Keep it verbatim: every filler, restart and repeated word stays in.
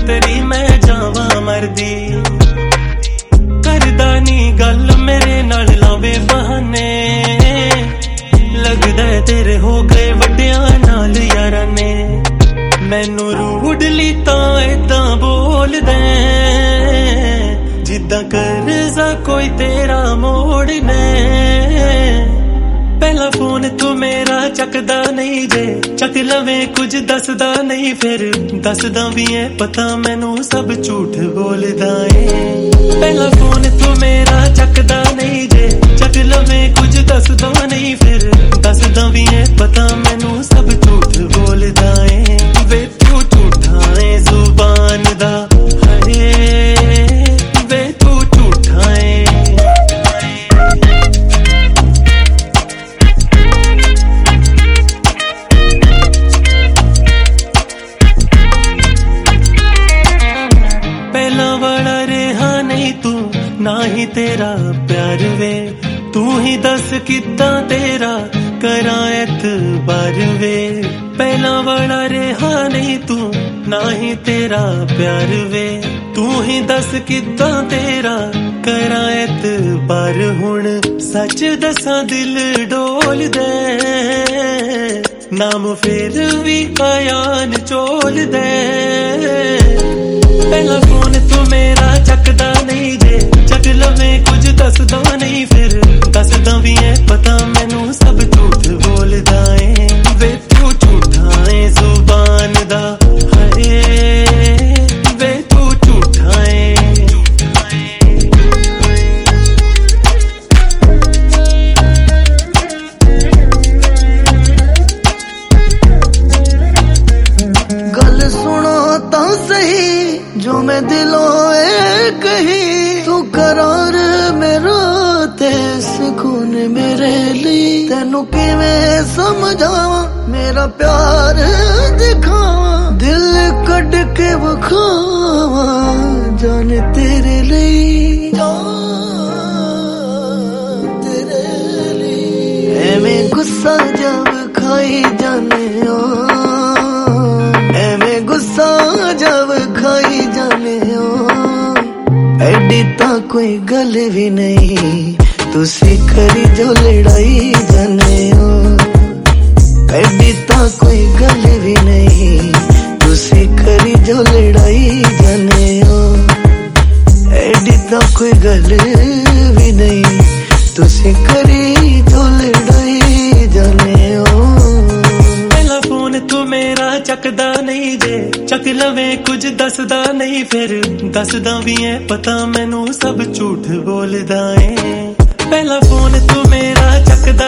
तेरी मैं जावा मरदी करदा नी गल मेरे नाल लावे बहाने लगदा तेरे हो गए वड्डियां नाल यारां ने मैनू रूडली तां ऐदां बोलदे जिद्दां कर्जा कोई तेरा मोड़ने पहला फोन तू मेरा चकदा नहीं जे चक लवे कुछ दसदा नहीं फिर दसदा भी है पता मैनू सब झूठ बोलदा है पहला फोन तू मेरा चकदा नहीं जे चक लवे कुछ दसदा नहीं फिर दसदा भी है पता मैनू सब झूठ बोलदा है वे तू झूठा है जुबान दा हरे वे तू झूठा है ना ही तेरा प्यार वे तू ही दस कितना तेरा करा एतबार वे पहला वाला रेहा नहीं तू ना ही तेरा प्यार वे तू ही दस कितना तेरा करा एतबार हुण सच दसा दिल डोल दे नाम फिर भी कायान चोल दे पहला फोन तू मेरा चकदा नहीं जे चक लवे कुछ दसदा नहीं फिर दसदा भी है पता मैनू सब झूठ बोलदा है वे तू झूठा है जुबान दा हरे वे तू झूठा है गल सुनो तो सही जो मैं दिलों कही तू करार मेरा ते सुकून मेरे लिए तेनू किवें समझावा मेरा प्यार दिखावा दिल कट के बखावा जाने तेरे लिए तेरे लिए एवें गुस्सा जब खाई जाने एवें गुस्सा जब खाई जाने एडी ता कोई गल भी नहीं तुसी करी जो लड़ाई जाने हो एडी ता कोई गल भी नहीं तुसी करी जो लड़ाई जाने हो एडी ता कोई गल भी नहीं तुसी करी जो लड़ाई जाने हो पहला फोन तू मेरा चकदा नहीं जे चक लवे कुछ दसदा नहीं फिर दसदा भी है पता मैनू सब झूठ बोलदा है पहला फोन तू मेरा चकदा